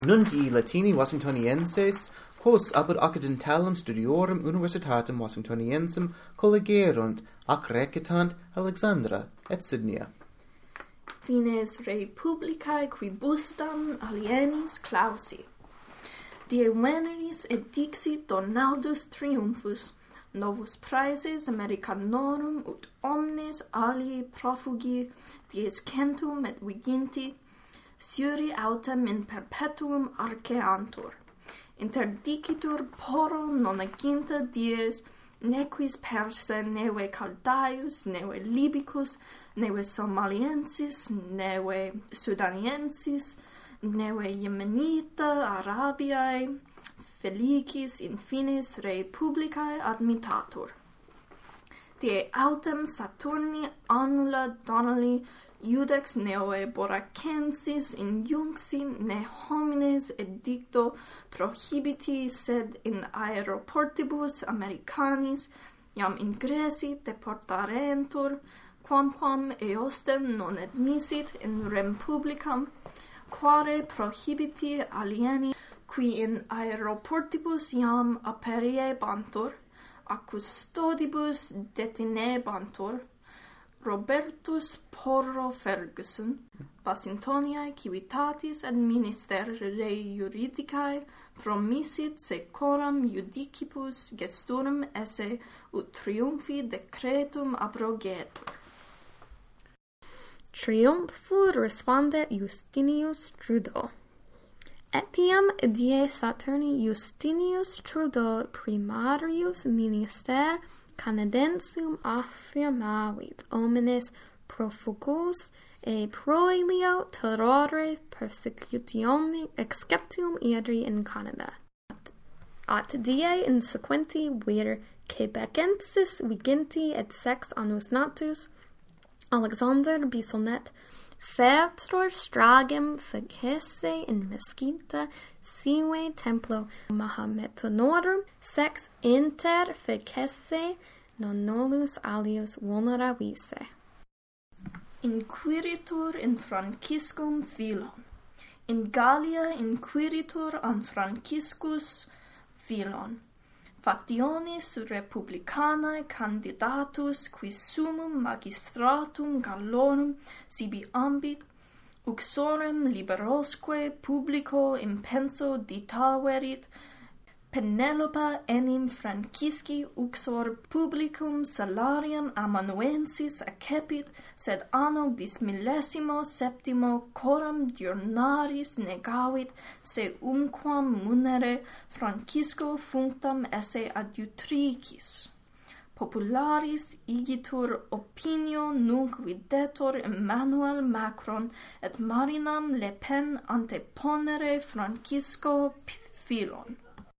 Nundi Latini Washingtonienses, quos apud accidentalem studiorum universitatem Washingtoniensem collegerunt ac recitant Alexandra et Sydney. Fines Republicae quibusdam alienis clausi. Die Veneris edixit Donaldus Triumphus, novus praeses Americanorum ut omnes alii profugi dies centum et viginti, suri autem in perpetuum arceantur. Interdicitur poro nonaginta dies, nequis perse neve Caldaius, neve Libicus, neve Somaliensis, neve Sudaniensis, neve Yemenita, Arabiae, felicis in finis Republicae admitatur. Die autem Saturni annula Donali Iudex neoe Boracensis in Junxi ne homines edicto prohibiti sed in aeroportibus Americanis iam ingressi deportarentur quamquam eostem non admissit in rem publicam quare prohibiti alieni qui in aeroportibus iam aperiebantur a custodibus detinebantur Robertus Porro Ferguson, Washingtoniae civitatis administer rei juridicae promissit secoram judicibus gesturum esse ut triumphi decretum abrogetur. Triumphur respondet Justinius Trudeau. Etiam die Saturni Justinius Trudeau primarius minister Canadensium affirmavit homines profugus e proelio terrore persecutione exceptum iri in Canada. At die insequenti vir Quebecensis viginti et sex annus natus, Alexander Bisonnet Fertur stragem fecesse in mesquita sive templo Mahometanorum sex inter fecesse non nullus alius vulneravisse. Inquiritur in Franciscum Philon. In Gallia inquiritur an Franciscus Philon. Factionis republicanae candidatus qui summum magistratum Gallorum sibi ambit, uxorem liberosque publico impenso ditaverit, Penelopa enim Francisci uxor publicum salarium amanuensis accepit, sed anno bismillesimo septimo coram diurnaris negavit, se umquam munere Francisco functam esse adiutricis. Popularis igitur opinio nunc videtur Emmanuel Macron et Marinam Le Pen anteponere Francisco Philon.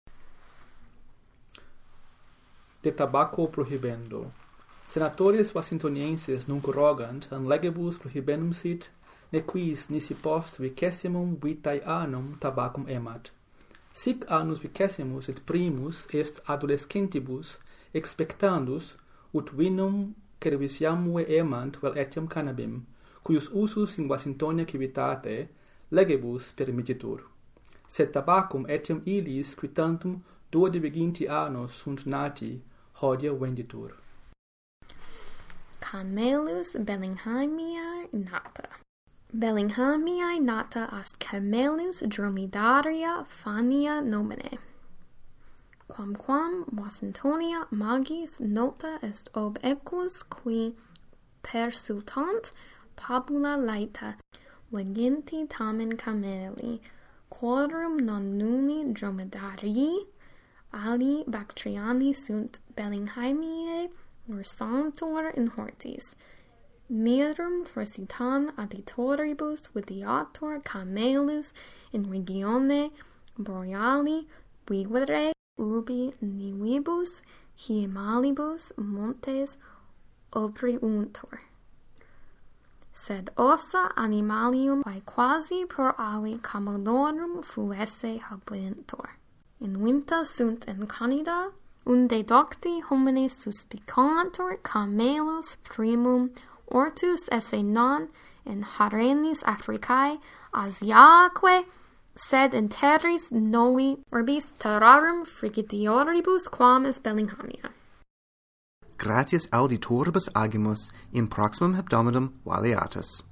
De tabaco prohibendo. Senatores Washingtonienses nunc rogant an legebus prohibendum sit, nequis nisi post vicessimum vitae annum tabacum emat. Sic annus vicessimus et primus est adolescentibus expectandus ut vinum cervisiamue emant vel etiam cannabim, cuius usus in Washingtonia civitate legebus permittitur. Sed tabacum etiam illis quitantum 22 annos sunt nati hodie venditur. Camelus Bellinghamii nata. Bellinghamii nata ast Camelus dromedaria fania nomine. Quamquam Washingtonia magis nota est ob equus qui persultant pabula laeta veginti tamen cameli, quorum non numi dromedarii ali Bactriani sunt Bellinghamii versantur in hortis. Merum forsitan aditoribus videator camelus in regione boreali vivere ubi nivibus hiemalibus montes opriuntur. Sed ossa animalium by quasi pro avi camelorum fuesse habentur. In vinta sunt in Canada, unde docti homines suspicantur camelus primum ortus esse non in harenis Africae Asiaque sed in terris novi orbis terrarum frigidoribus quam est Bellinghamia. Gratias auditoribus agimus in proximum hebdomadum valeatus.